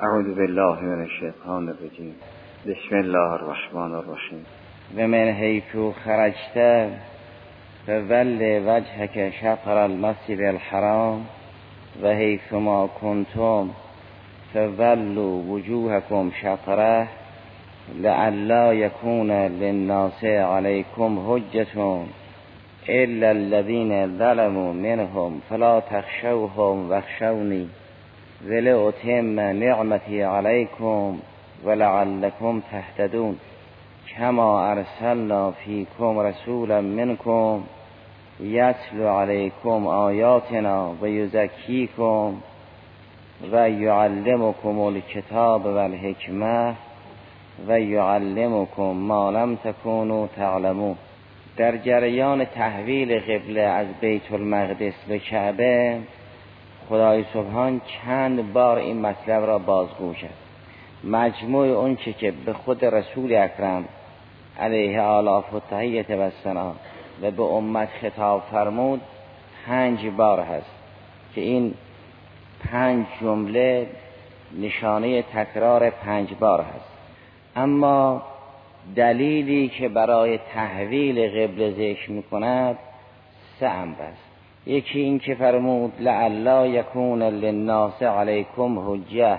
اعوذ بالله من الشیطان الرجیم. بسم الله الرحمن الرحیم. و من حیث خرجت فول وجهک شطر المسجد الحرام و حیث ما کنتم فولوا وجوهکم شطره لئلا یکون للناس علیکم حجة الا الذین ظلموا منهم فلا تخشوهم واخشونی ولأتم نعمتی علیکم ولعلکم تهتدون کما ارسلنا فیکم رسولا منکم یتلو علیکم آیاتنا و یزکیکم و یعلمکم الکتاب و الحکمه و یعلمکم ما لم تکونوا تعلمون. در جریان تحویل قبله از بیت المقدس به کعبه خدای سبحان چند بار این مطلب را بازگو کرد. مجموع اون که به خود رسول اکرم علیه آلاف و تحییت و سنا و به امت خطاب فرمود 5 بار هست که این 5 جمله نشانه تکرار 5 بار هست. اما دلیلی که برای تحویل قبله ذکر می‌کند 3 امر است. یکی این که فرمود لعلا یکون للناس علیکم حجه،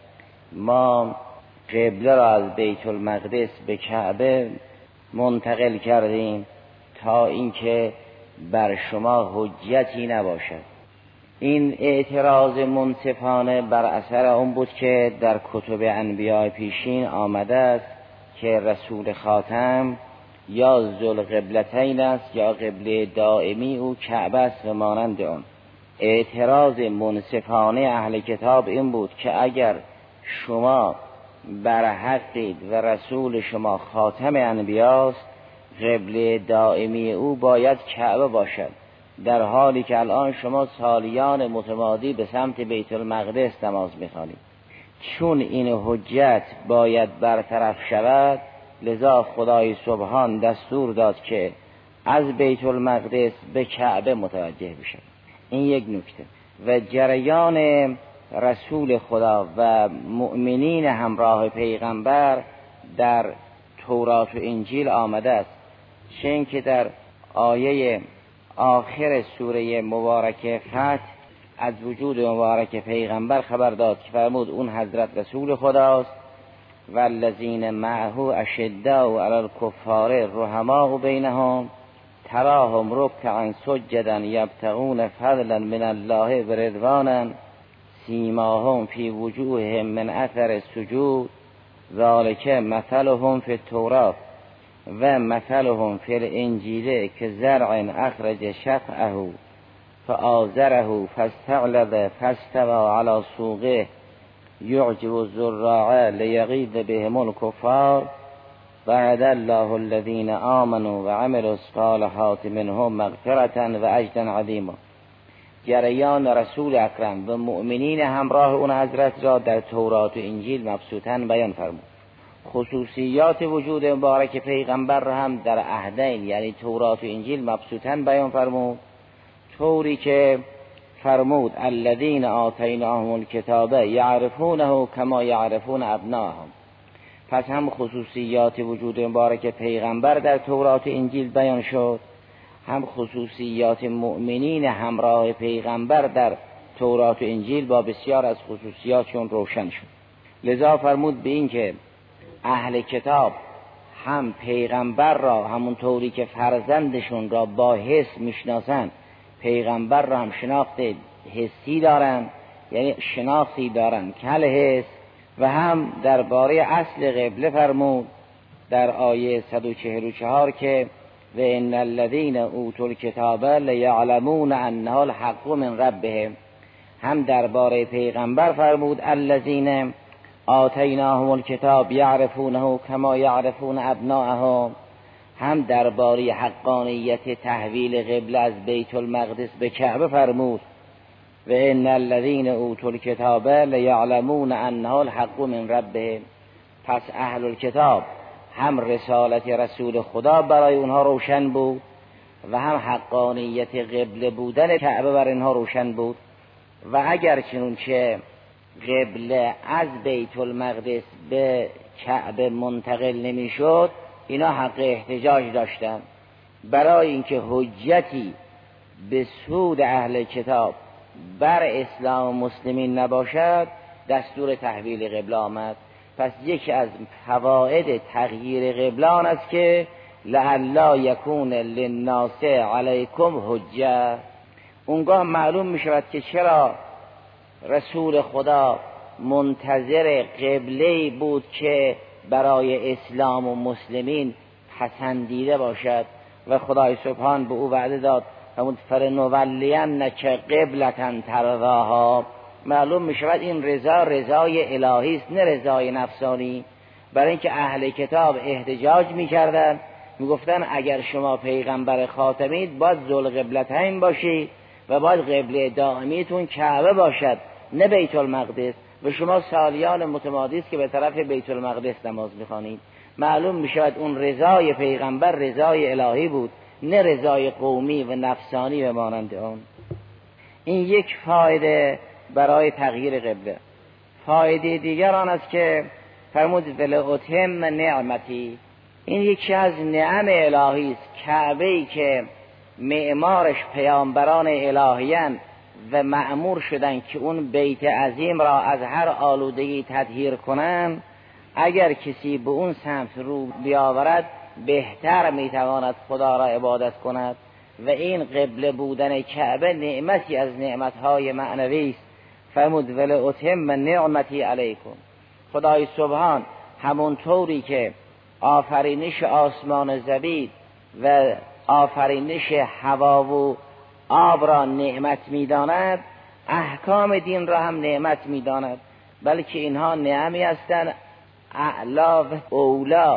ما قبله را از بیت المقدس به کعبه منتقل کردیم تا اینکه بر شما حجتی نباشد. این اعتراض منصفانه بر اثر اون بود که در کتب انبیاء پیشین آمده است که رسول خاتم یا ذوالقبلتین است یا قبله دائمی او کعبه است و مانند آن. اعتراض منصفانه اهل کتاب این بود که اگر شما بر حقید و رسول شما خاتم انبیاست، قبله دائمی او باید کعبه باشد، در حالی که الان شما سالیان متمادی به سمت بیت المقدس نماز می‌خوانید. چون این حجت باید برطرف شود، لذا خدای سبحان دستور داد که از بیت المقدس به کعبه متوجه بشد. این یک نکته. و جریان رسول خدا و مؤمنین همراه پیغمبر در تورات و انجیل آمده است، چون که در آیه آخر سوره مبارکه فتح از وجود مبارک پیغمبر خبر داد که فرمود اون حضرت رسول خداست و الذین معه اشداء علی الکفار رحماء بینهم تراهم رکعا سجدا یبتغون فضلا من الله و رضوانا سیماهم فی وجوههم من اثر السجود ذلک مثلهم فی التوراة و مثلهم فی الانجیل که زرع اخرج شطأه فآزره فاستغلظ فاستوى علی سوقه یعجب الزراع لیغیظ بهم الکفار وعد الله الذین آمنوا وعملوا الصالحات منهم مغفرة و اجرا عظیما. جریان رسول اکرم و مؤمنین همراه اون حضرت را در تورات و انجیل مبسوطاً بیان فرمود. خصوصیات وجود مبارک پیغمبر را هم در عهدین یعنی تورات و انجیل مبسوطاً بیان فرمود، طوری که فرمود الذین آتیناهم الکتاب یعرفونه کما یعرفون ابناءهم. پس هم خصوصیات وجود مبارک پیغمبر در تورات و انجیل بیان شد، هم خصوصیات مؤمنین همراه پیغمبر در تورات و انجیل با بسیار از خصوصیاتشون روشن شد. لذا فرمود به این که اهل کتاب هم پیغمبر را همون طوری که فرزندشون را با حس میشناسن، پیغمبر را هم شناخت حسی دارن، یعنی شناختی دارن کل حس. و هم درباره اصل قبله فرمود در آیه 144 که و ان الذین اوتوا الکتاب لیعلمون انه الحق من ربهم. هم درباره پیغمبر فرمود الذین آتیناهم الکتاب یعرفونه کما یعرفون ابناءهم. هم درباره حقانیت تحویل قبله از بیت المقدس به کعبه فرمود و ان الذین اوتوا الکتاب لیعلمون انه الحق من ربهم. پس اهل الکتاب هم رسالت رسول خدا برای اونها روشن بود و هم حقانیت قبله بودن کعبه بر اینها روشن بود. و اگر چنون که قبله از بیت المقدس به کعبه منتقل نمیشد، اینا حق احتجاج داشتن. برای اینکه حجتی به سود اهل کتاب بر اسلام و مسلمین نباشد، دستور تحویل قبله آمد. پس یکی از فواید تغییر قبله آن است که لعلا یکون للناس علیکم حجه. اونگاه معلوم می شود که چرا رسول خدا منتظر قبله بود که برای اسلام و مسلمین پسندیده باشد و خدای سبحان به او وعده داد فلنولینک قبلة ترضاها. معلوم می شود این رضا رضای الهی است، نه رضای نفسانی. برای اینکه اهل کتاب احتجاج می کردن، می گفتن اگر شما پیغمبر خاتمید باید ذوالقبلتین باشید و باید قبله دائمیتون کعبه باشد نه بیت المقدس، و شما سالیان متمادی است که به طرف بیت المقدس نماز می‌خوانید. معلوم می‌شود اون رضای پیغمبر رضای الهی بود، نه رضای قومی و نفسانی و مانند آن. این یک فایده برای تغییر قبله. فایده دیگر آن است که فرمود ولاتم نعمتی. این یکی از نعم الهی است. کعبه‌ای که معمارش پیامبران الهیان و مأمور شدن که اون بیت عظیم را از هر آلودگی تطهیر کنند، اگر کسی به اون سمت رو بیاورد بهتر میتواند خدا را عبادت کند و این قبله بودن کعبه نعمتی از نعمتهای معنوی است. فرمود ولاتم نعمتی علیکم. خدای سبحان همون طوری که آفرینش آسمان زمین و آفرینش هوا و آب را نعمت می‌داند، احکام دین را هم نعمت می‌داند، بلکه اینها نعمی هستند اعلا و اولا.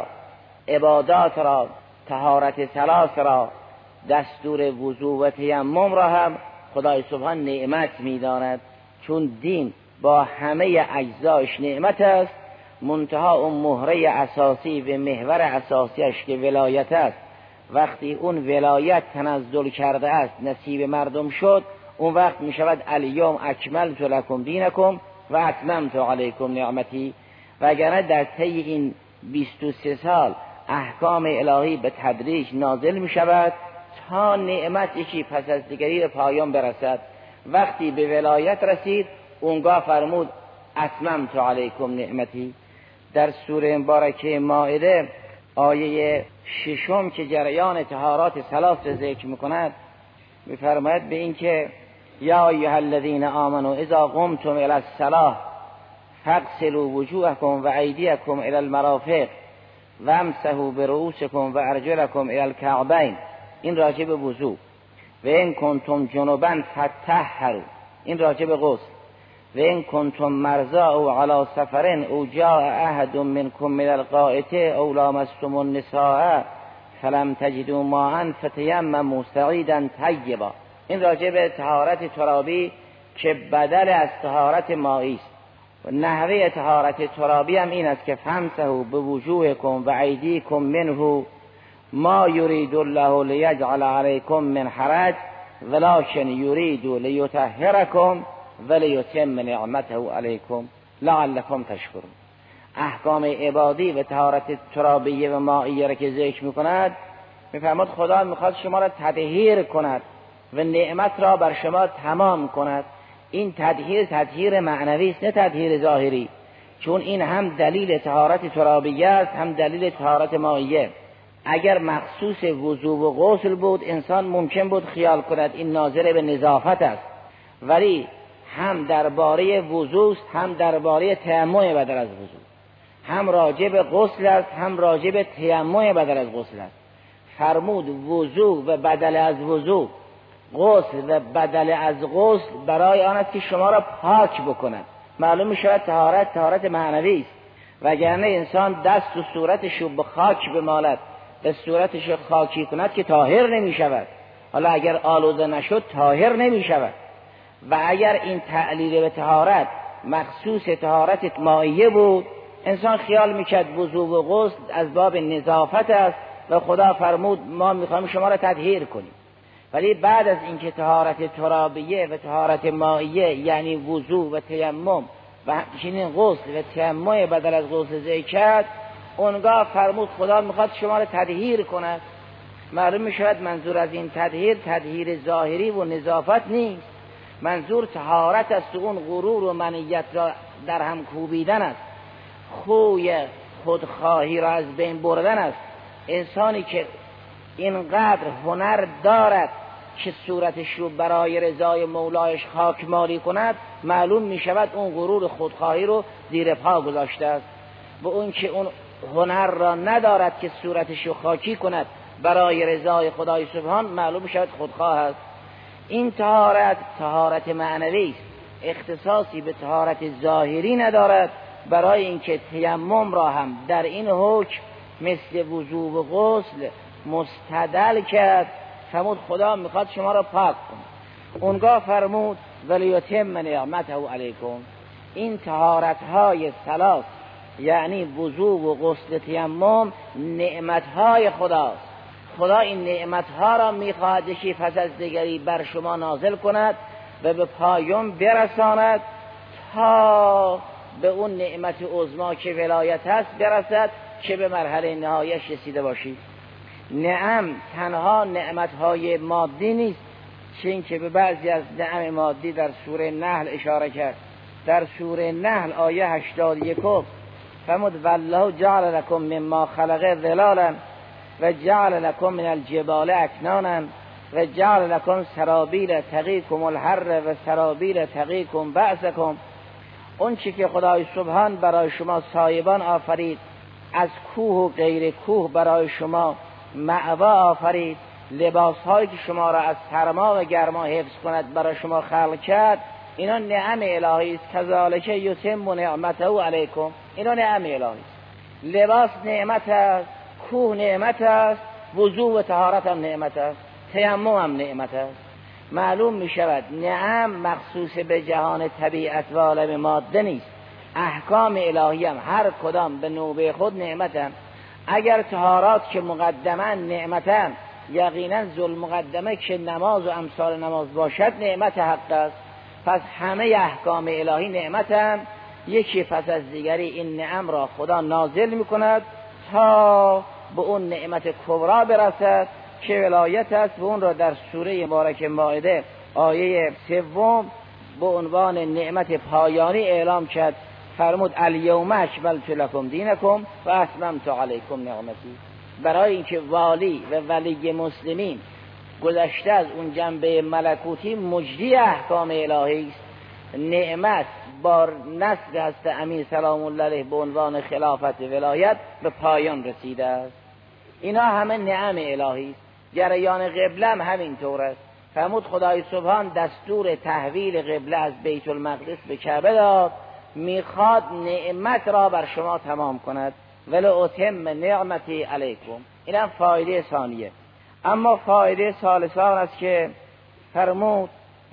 عبادات را، طهارت ثلاث را، دستور وضو و تیمم را هم خدای سبحان نعمت می‌داند، چون دین با همه اجزایش نعمت است. منتها اون مهره اساسی و محور اساسیش که ولایت است، وقتی اون ولایت تنزل کرده است نصیب مردم شد، اون وقت می شود الیوم اکملت لکم دینکم و اتممت علیکم نعمتی. وگرنه در طی این 23 سال احکام الهی به تدریج نازل می شود تا نعمت یکی پس از دیگری به پایان برسد. وقتی به ولایت رسید اونگاه فرمود اتممت علیکم نعمتی. در سوره مبارکه مائده آیه 6 که جریان طهارات ثلاث ذکر میکند، میفرماید به این که یا ایها الذین آمنوا اذا قمتم الی الصلاة فاغسلوا وجوهکم و ایدیکم الی المرافق وامسحوا برؤوسکم و ارجلکم الی الکعبین. این راجع به وضو. و ان کنتم جنبا فطهروا. این راجع به غسل. و ان کنتم مرضی او علی سفر او جاء احد منکم من الغائط او لامستم النساء فلم تجدوا ماء فتیمموا صعیدا طیبا. این راجع به طهارت ترابی که بدل از طهارت مائی است. و نحوه طهارت ترابی هم این است که فامسحوا بوجوهکم و ایدیکم منه ما یرید الله لیجعل علیکم من حرج ولکن یرید لیطهرکم ولیتم نعمته علیکم لعلکم تشکرون. احکام عبادی و طهارت ترابیه و مائیه را که ذکر میکند، میفرماد خدا میخواد شما را تطهیر کند و نعمت را بر شما تمام کند. این تطهیر معنوی است، نه تطهیر ظاهری، چون این هم دلیل طهارت ترابیه است هم دلیل طهارت مائیه. اگر مخصوص وضو و غسل بود انسان ممکن بود خیال کند این ناظر به نظافت است، ولی هم درباره وضو است هم درباره تیمم بدل از وضو، هم راجع به غسل است هم راجع به تیمم بدل از غسل است. فرمود وضو و بدل از وضو، غسل و بدل از غسل برای آن است که شما را پاک بکند. معلوم می شود طهارت معنوی است، وگرنه انسان دست و صورتش به خاک بمالد به صورتش خاکی کند که طاهر نمی شود. حالا اگر آلوده نشد طاهر نمی شود. و اگر این تعلیل به طهارت مخصوص طهارت مائیه بود، انسان خیال میکرد وضو و غسل از باب نظافت است و خدا فرمود ما میخوایم شما را تطهیر کنیم. ولی بعد از اینکه طهارت ترابیه و طهارت مائیه یعنی وضو و تیمم و همچنین غسل و تیمم بدل از غسل زکات، اونگاه فرمود خدا میخواد شما را تطهیر کند. معلوم میشود منظور از این تطهیر ظاهری و نظافت نیست، منظور طهارت است و اون غرور و منیت را در هم کوبیدن است، خوی خودخواهی را از بین بردن است. انسانی که اینقدر هنر دارد که صورتش رو برای رضای مولایش خاکمالی کند، معلوم می شود اون غرور خودخواهی رو زیر پا گذاشته است. و اون که اون هنر را ندارد که صورتش رو خاکی کند برای رضای خدای سبحان، معلوم می شود خودخواه است. این طهارت معنوی است، اختصاصی به طهارت ظاهری ندارد. برای اینکه تیمم را هم در این حکم مثل وضو و غسل مستدل کرد، فرمود خدا میخواد شما را پاک کن. اونگاه فرمود ولیتم نعمته علیکم. این طهارت های ثلاث یعنی وضو و غسل تیمم نعمت های خداست. خدا این نعمت ها را میخواهد یکی پس از دیگری بر شما نازل کند و به پایان برساند تا به اون نعمت عظمی که ولایت هست برسد که به مرحله نهایش رسیده باشید. نعم تنها نعمت های مادی نیست، چون که به بعضی از نعم مادی در سوره نحل اشاره کرد. در سوره نحل آیه 81 فرمود والله جعل لكم مما خلق ظلالا و جعل لكم من الجبال اکنانا و جعل لكم سرابیل تقیکم الحر و سرابیل تقیکم بأسکم. اون چی که خدای سبحان برای شما سایبان آفرید، از کوه و غیر کوه برای شما مأوا آفرید، لباس هایی که شما را از سرما و گرما حفظ کند برای شما خلق کرد، اینا نعم الهی است. کذالک یتم نعمته علیکم. اینا نعم الهی است. لباس نعمت است، کوه نعمت است، وضو و طهارت هم نعمت است، تیمم هم نعمت است. معلوم می شود نعم مخصوص به جهان طبیعت و عالم ماده نیست. احکام الهی هم هر کدام به نوبه خود نعمتن. اگر طهارات که مقدما نعمتن، یقینا ذل مقدمه که نماز و امثال نماز باشد نعمت حق است. پس همه احکام الهی نعمتن، یکی پس از دیگری این نعم را خدا نازل می کند تا به اون نعمت کبرا برسد که ولایت است. و اون را در سوره مبارک مائده آیه 3 به عنوان نعمت پایانی اعلام کرد. فرمود الیوم اکملت لکم دینکم و اتممت علیکم نعمتی. برای اینکه والی و ولی مسلمین گذشته از اون جنبه ملکوتی مجری احکام الهی است، نعمت با نسل هست امین سلام الله علیه به عنوان خلافت ولایت به پایان رسیده است. اینا همه نعم الهی است. جریان قبله هم همینطور است. فرمود خدای سبحان دستور تحویل قبله از بیت المقدس به کعبه داد، میخواد نعمت را بر شما تمام کند. ولاتم نعمتی علیکم. این هم فایده ثانیه. اما فایده ثالثه است که فرمود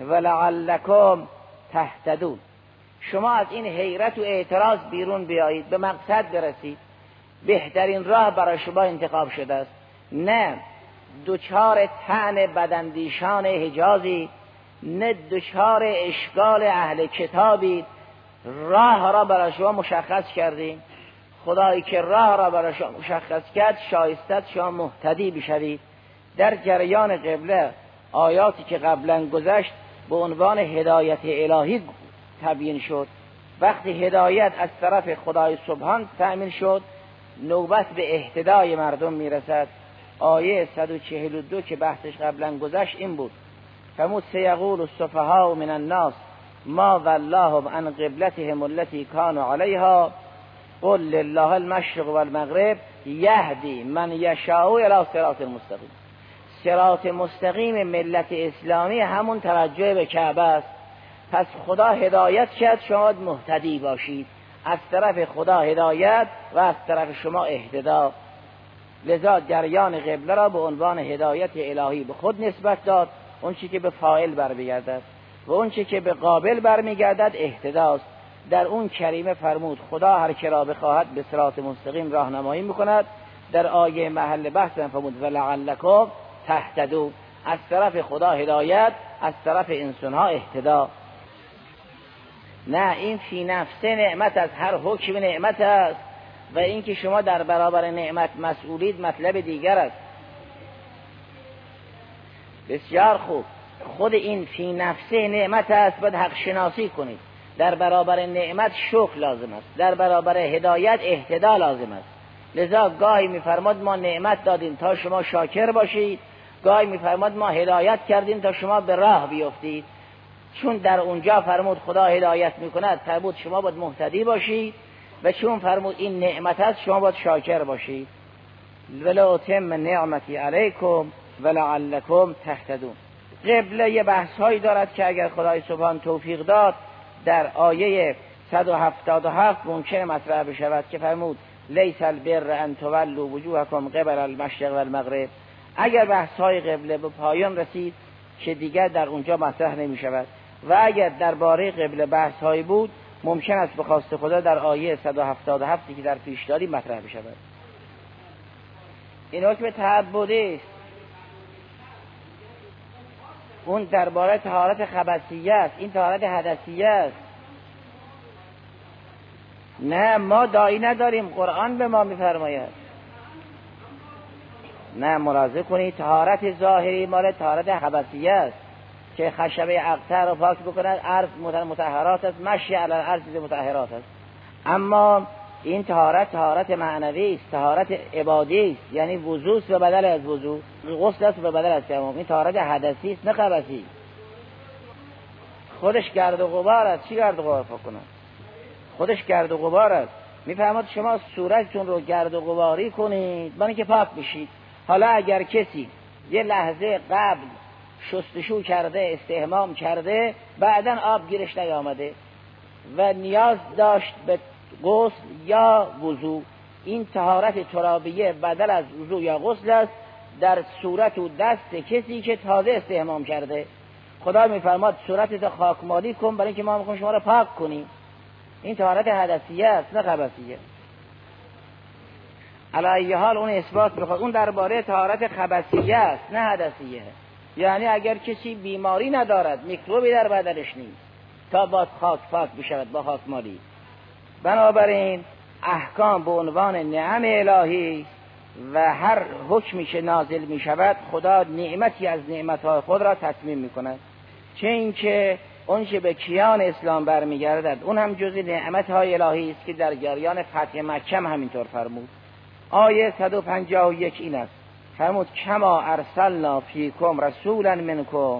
ولعلکم تهتدون. شما از این حیرت و اعتراض بیرون بیایید، به مقصد برسید. بهترین راه برای شما انتخاب شده است. نه دچار طعن بداندیشان حجازی، نه دچار اشکال اهل کتابی. راه را برای شما مشخص کردیم. خدایی که راه را برای شما مشخص کرد شایسته شما مهتدی بشوید. در جریان قبله آیاتی که قبلا گذشت به عنوان هدایت الهی تبیین شد. وقتی هدایت از طرف خدای سبحان تأمین شد، نوبت به اهتدای مردم میرسد. آیه 142 که بحثش قبلا گذشت این بود. فرمود سیقول السفهاء من الناس ما ولاهم عن قبلتهم التي كانوا عليها قل لله المشرق والمغرب یهدی من یشاء الی صراط مستقیم. صراط مستقیم ملت اسلامی همون توجه به کعبه است. پس خدا هدایت کرد شما مهتدی باشید. از طرف خدا هدایت و از طرف شما اهتدا. لذا جریان قبله را به عنوان هدایت الهی به خود نسبت داد. اون چی که به فاعل برمیگردد و اون چی که به قابل برمیگردد اهتداست. در اون کریمه فرمود خدا هر کی را بخواهد به صراط مستقیم راهنمایی میکند. در آیه محل بحث فرمود ولعلکم تهتدون. از طرف خدا هدایت، از طرف انسانها اهتدا. نه، این فی نفسه نعمت است، هر حکم نعمت است و اینکه شما در برابر نعمت مسئولید مطلب دیگر است. بسیار خوب، خود این فی نفسه نعمت است، باید حق شناسی کنید. در برابر نعمت شکر لازم است، در برابر هدایت اهتداء لازم است. لذا گاهی میفرماد ما نعمت دادیم تا شما شاکر باشید، گاهی میفرماد ما هدایت کردیم تا شما به راه بیفتید. چون در اونجا فرمود خدا هدایت میکند، فرمود شما باید مهتدی باشید، و چون فرمود این نعمت است شما باید شاکر باشید. ولأتم نعمتی علیکم ولعلکم تهتدون. قبله یه بحث هایی دارد که اگر خدای سبحان توفیق داد در آیه 177 ممکن مطرح بشود که فرمود لیس البر ان تولوا وجوهکم قبل المشرق والمغرب. اگر بحث های قبله به پایان رسید که دیگر در اونجا مطرح نمی شود، و اگر درباره قبله بحث هایی بود ممکن است به خواست خدا در آیه 177 که در پیش داریم مطرح بشود. این حکم تعبدی است. اون درباره طهارت خبثیه است، این طهارت حدثیه است. نه، ما داعی نداریم، قرآن به ما میفرماید. نه، ملاحظه کنید طهارت ظاهری مال طهارت خبثیه است که خشبه اقطع رو پاک بکند، عرض مطهرات است، مشی علی الارض مطهرات است. اما این طهارت معنوی است، طهارت عبادی است، یعنی وضو است و بدل از وضو، غسل است و بدل از تیمم. این طهارت حدثی است نه خبثی. خودش گرد و غبار است. چی گرد و غبار پاک کنند؟ خودش گرد و غبار است. میفرماد شما صورتتون رو گرد و غباری کنید برای اینکه پاک بشید. حالا اگر کسی یه لحظه قبل شستشو کرده، استحمام کرده، بعداً آب گیرش نیامده و نیاز داشت به غسل یا وضو، این طهارت ترابیه بدل از وضو یا غسل است در صورت و دست کسی که تازه استحمام کرده. خدا میفرماد صورتت خاکمالی کن برای اینکه ما میخوایم شما را پاک کنیم. این طهارت حدثیه است نه خبثیه. علی ای حال اون اثبات بخواد، اون درباره طهارت خبثیه است نه حدثیه. یعنی اگر کسی بیماری ندارد، میکروبی در بدنش نیست، تا با خاک پاک بشود با خاکمالی. بنابراین احکام به عنوان نعم الهی و هر حکمی که نازل می شود خدا نعمتی از نعمتهای خود را تتمیم می کند. چه این که اون که به کیان اسلام برمیگردد اون هم جز نعمتهای الهی است که در جریان فتح مکه همینطور فرمود. آیه 151 این است، فرمود کما ارسلنا فیکم رسولا منکم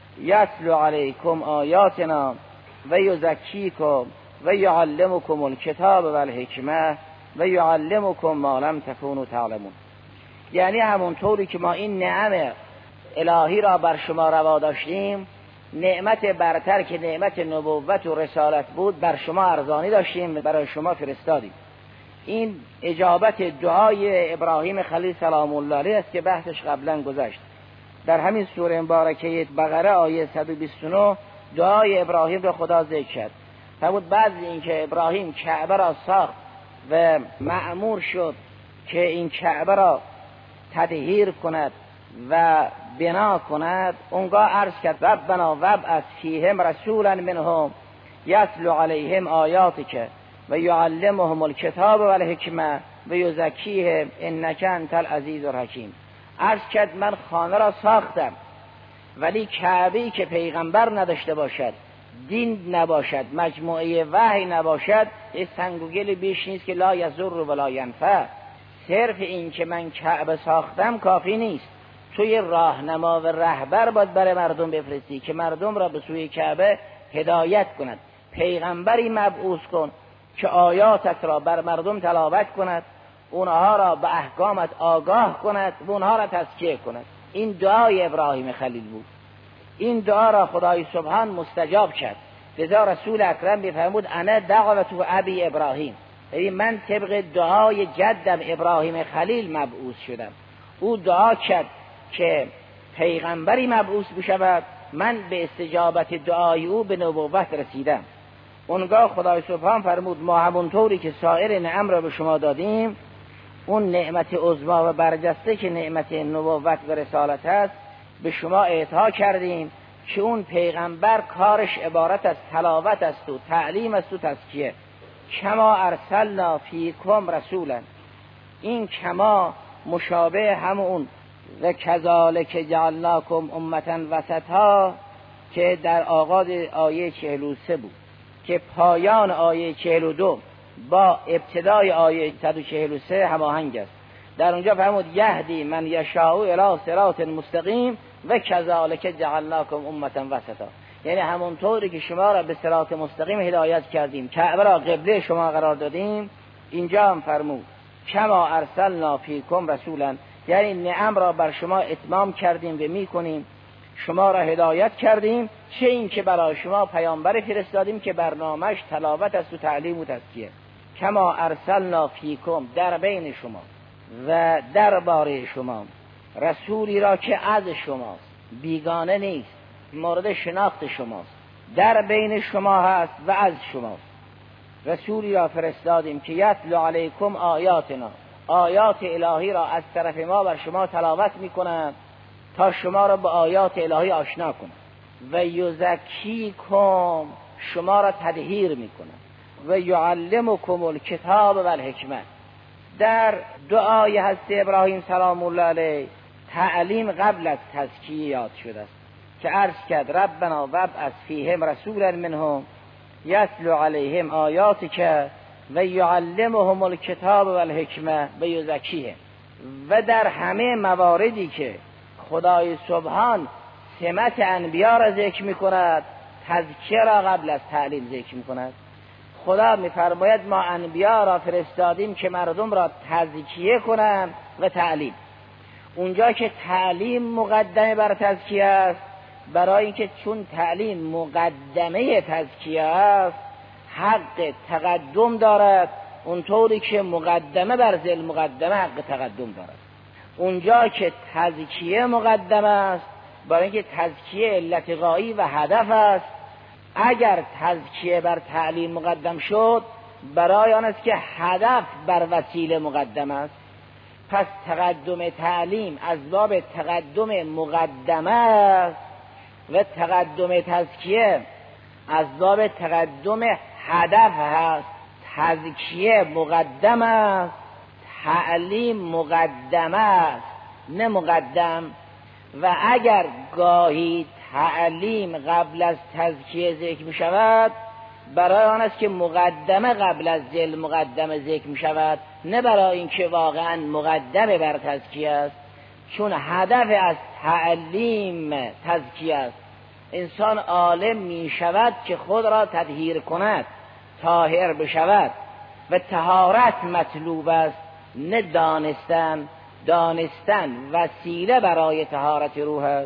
یتلو علیکم آیاتنا و یزکیکم و یعلمکم الکتاب و الحکمه و یعلمکم ما لم تکونوا تعلمون. یعنی همونطوری که ما این نعم الهی را بر شما روا داشتیم، نعمت برتر که نعمت نبوت و رسالت بود بر شما ارزانی داشتیم و برای شما فرستادیم. این اجابت دعای ابراهیم خلیل سلام الله علیه است که بحثش قبلا گذشت. در همین سوره مبارکه بقره آیه 129 دعای ابراهیم را خدا ذکر کرد. فرمود بعد اینکه ابراهیم کعبه را ساخت و مأمور شد که این کعبه را تطهیر کند و بنا کند، اونگاه عرض کرد ربنا وابعث فیهم رسولا منهم یتلو علیهم آیاتک و یعلمهم الکتاب و الحکمه و یزکیهم انک انت العزیز الحکیم. عرض کرد من خانه را ساختم، ولی کعبه‌ای که پیغمبر نداشته باشد، دین نباشد، مجموعه وحی نباشد، این سنگ و گل بیش نیست که لا یضر ولا ینفع. صرف این که من کعبه ساختم کافی نیست، توی راهنما و رهبر باید برای مردم بفرستی که مردم را به سوی کعبه هدایت کند. پیغمبری مبعوث کن که آیاتت را بر مردم تلاوت کند، اونها را به احکامت آگاه کند و اونها را تزکیه کند. این دعای ابراهیم خلیل بود. این دعا را خدای سبحان مستجاب کرد. لذا رسول اکرم می‌فرمود انا دعوت ابی ابراهیم، یعنی من طبق دعای جدم ابراهیم خلیل مبعوث شدم. او دعا کرد که پیغمبری مبعوث بشود، من به استجابت دعای او به نبوت رسیدم. اونگاه خدای سبحان فرمود ما همونطوری که سایر نعم را به شما دادیم، اون نعمت عظما و برجسته که نعمت نبوت و رسالت است به شما اعطا کردیم. که اون پیغمبر کارش عبارت از تلاوت است و تعلیم است و تزکیه. کما ارسلنا فیکم رسولا، این کما مشابه همون و کذالک جعلناکم امة وسطا که در آغاز آیه 43 بود که پایان آیه 42 با ابتدای آیه 143 هماهنگ است. در اونجا فرمود یهدی من یشاء الی صراط مستقیم و کذالک جعلناکم امة وسطا، یعنی همونطوری که شما را به صراط مستقیم هدایت کردیم، کعبه را قبله شما قرار دادیم، اینجا هم فرمود کما ارسلنا فیکم رسولا، یعنی نعم را بر شما اتمام کردیم و میکنیم، شما را هدایت کردیم، چه این که برای شما پیامبر فرستادیم که برنامه‌اش تلاوت است و تعلیم و تزکیه. کما ارسلنا فیکم، در بین شما و درباره شما، رسولی را که از شماست، بیگانه نیست، مورد شناخت شماست، در بین شما هست و از شماست. رسولی را فرستادیم که یتلو علیکم آیاتنا، آیات الهی را از طرف ما بر شما تلاوت میکنند تا شما را به آیات الهی آشنا کنند و یزکیکم، شما را تطهیر میکنند و یعلمکم الکتاب و الحکمه. در دعای حضرت ابراهیم سلام الله علیه تعلیم قبل از تزکیه یاد شده است که عرض کرد ربنا وابعث فیهم رسولا منهم یتلو علیهم آیاتک و یعلمهم الکتاب و الحکمه و یزکیهم. و در همه مواردی که خدای سبحان سمت انبیا را ذکر می کند، تزکیه را قبل از تعلیم ذکر می کند. خدا می فرماید ما انبیا را فرستادیم که مردم را تزکیه کنند و تعلیم. اونجا که تعلیم مقدمه بر تزکیه است، برای اینکه چون تعلیم مقدمه تزکیه است حق تقدم دارد، اونطوری که مقدمه بر ذل مقدمه حق تقدم دارد. اونجا که تزکیه مقدمه است، برای اینکه تزکیه علت غایی و هدف است، اگر تزکیه بر تعلیم مقدم شد، برای آن است که هدف بر وسیله مقدم است. پس تقدم تعلیم از باب تقدم مقدمه است و تقدم تزکیه از باب تقدم هدف هست. تزکیه مقدم است، تعلیم مقدمه است نه مقدم. و اگر گاهی تعلیم قبل از تزکیه ذکر می شود، برای آن است که مقدمه قبل از ذل مقدمه ذکر می شود، نه برای اینکه واقعا مقدمه بر تزکیه است. چون هدف از تعلیم تزکیه است. انسان عالم می شود که خود را تطهیر کند، طاهر بشود، و طهارت مطلوب است نه دانستن. دانستن وسیله برای طهارت روح است.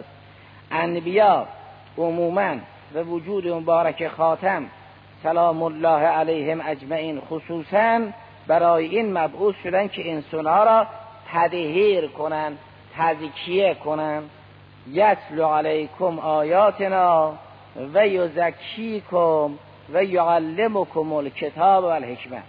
انبیا عموما و وجود مبارک خاتم سلام الله علیهم اجمعین خصوصا برای این مبعوث شدن که انسانها را تطهیر کنند، تزکیه کنند. یتلو علیکم آیاتنا و یزکیکم و یعلمکم الکتاب و الحکمه.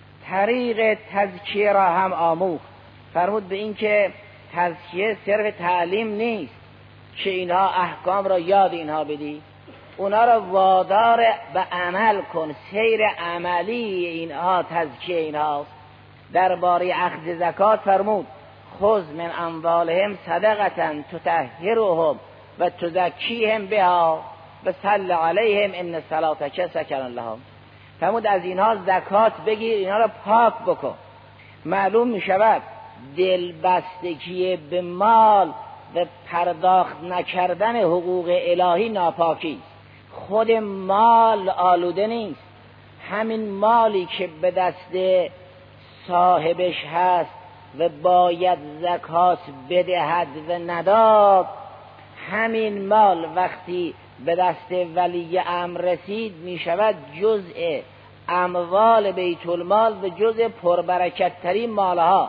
طریق تزکیه را هم آموخت. فرمود به این که تزکیه صرف تعلیم نیست که اینها احکام را یاد اینها بدی، اونا را وادار به عمل کن. سیر عملی اینها تزکیه اینهاست. درباره اخذ زکات فرمود خذ من اموالهم صدقة تطهرهم و تزکیهم بها و صل علیهم ان صلاتک سکن لهم. فرمود از اینها زکات بگیر، اینها را پاک بکن. معلوم می شود دلبستگی به مال و پرداخت نکردن حقوق الهی ناپاکی. خود مال آلوده نیست، همین مالی که به دست صاحبش هست و باید زکات بدهد و نداد، همین مال وقتی به دست ولی امر رسید می شود جزء اموال بیت المال و جزء پربرکت ترین مالها.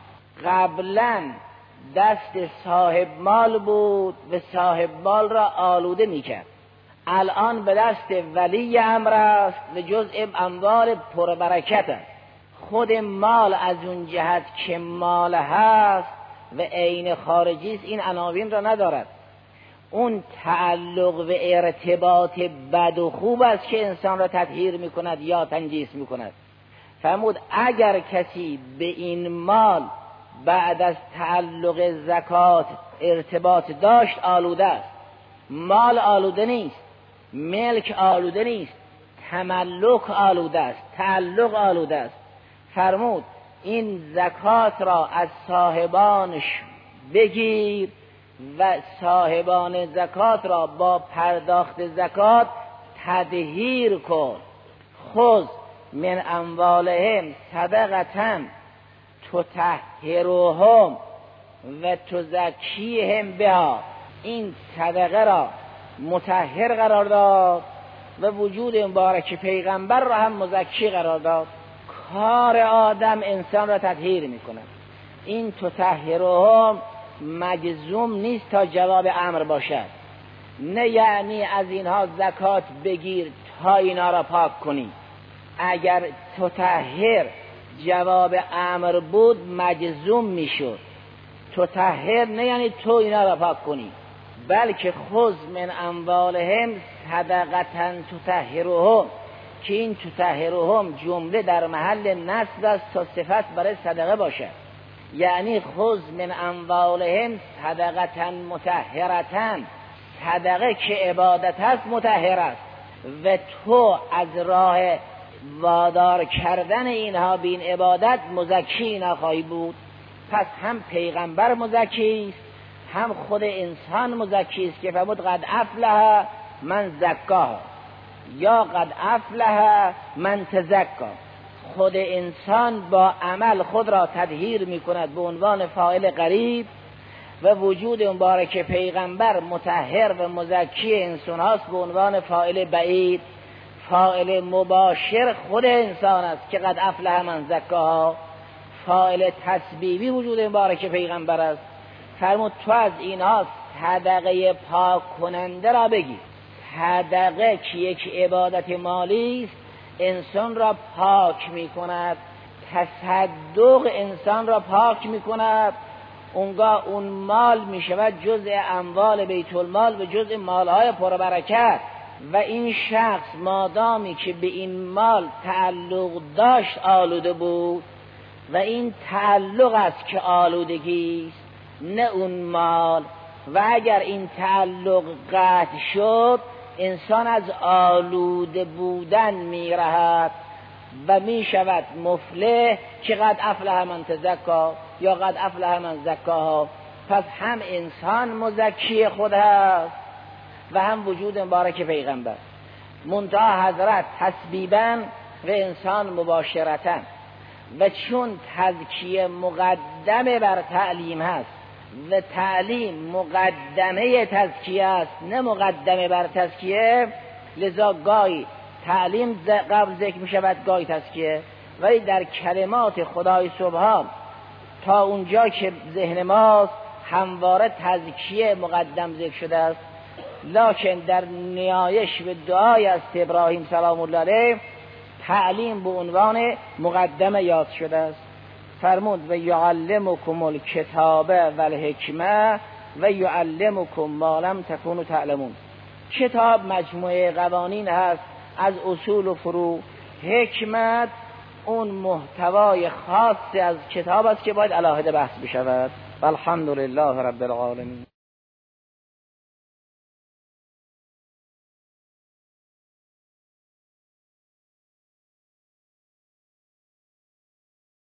قبلا دست صاحب مال بود و صاحب مال را آلوده می کرد، الان به دست ولی امر است و جزء اموال پربرکت است. خود مال از اون جهت که مال هست و عین خارجی است این عناوین را ندارد. اون تعلق و ارتباط بد و خوب است که انسان را تطهیر میکند یا تنجیس میکند. فرمود اگر کسی به این مال بعد از تعلق زکات ارتباط داشت آلوده است. مال آلوده نیست، ملک آلوده نیست، تملک آلوده است، تعلق آلوده است. فرمود این زکات را از صاحبانش بگیر و صاحبان زکات را با پرداخت زکات تطهیر کن. خذ من اموالهم صدقة تطهرهم و تزکیهم بها. این صدقه را مطهر قرار داد و وجود مبارک پیغمبر را هم مزکی قرار داد. کار آدم انسان را تطهیر میکنه. این تطهرهم مجزوم نیست تا جواب امر باشد، نه یعنی از اینها زکات بگیر تا اینا را پاک کنی. اگر تطهر جواب امر بود مجزوم میشد. تطهر نه یعنی تو اینا را پاک کنی، بلکه خذ من اموالهم صدقة تطهرهم، که این تطهرهم جمله در محل نصب است تا صفت برای صدقه باشد. یعنی خذ من اموالهم صدقة مطهرة، صدقه که عبادت است مطهر است و تو از راه وادار کردن اینها به این عبادت مزکی نخواهی بود. پس هم پیغمبر مزکی است، هم خود انسان مزکی است که فرمود قد افلح من زکاها یا قد افلح من تزکا. خود انسان با عمل خود را تطهیر می کند به عنوان فاعل قریب و وجود مبارک پیغمبر مطهر و مزکی انسان هاست به عنوان فاعل بعید. فاعل مباشر خود انسان است که قد افلح من زکاها. فاعل تسبیبی وجود مبارک پیغمبر است. فرمود تو از اینها صدقه پاک کننده را بگیر. صدقه که یک عبادت مالی است انسان را پاک می کند. تصدق انسان را پاک می کند. اونگاه اون مال می شود جزء اموال بیت المال و جزء مالهای پربرکت. و این شخص مادامی که به این مال تعلق داشت آلوده بود و این تعلق است که آلودگی است نه اون مال. و اگر این تعلق قطع شد انسان از آلوده بودن می رهد و می شود مفلح که قد افلح من تزکا یا قد افلح من زکاها. پس هم انسان مزکی خود هست و هم وجود مبارک پیغمبر. منتها حضرت تسبیباً و انسان مباشرتاً. و چون تزکیه مقدمه بر تعلیم هست و تعلیم مقدمه تزکیه است نه مقدمه بر تزکیه، لذا گاهی تعلیم قبل ذکر می شود گاهی تزکیه. ولی در کلمات خدای سبحان تا اونجا که ذهن ماست همواره تزکیه مقدم ذکر شده است. لکن در نیایش و دعای از ابراهیم سلام الله علیه تعلیم به عنوان مقدمه یاد شده است. فرمود و یعلمکم الکتاب و الحکمه و یعلمکم ما لم تکونوا تعلمون. کتاب مجموعه قوانین هست از اصول و فروع. حکمت اون محتوای خاصی از کتاب است که باید علاهده بحث بشود. والحمد لله رب العالمین.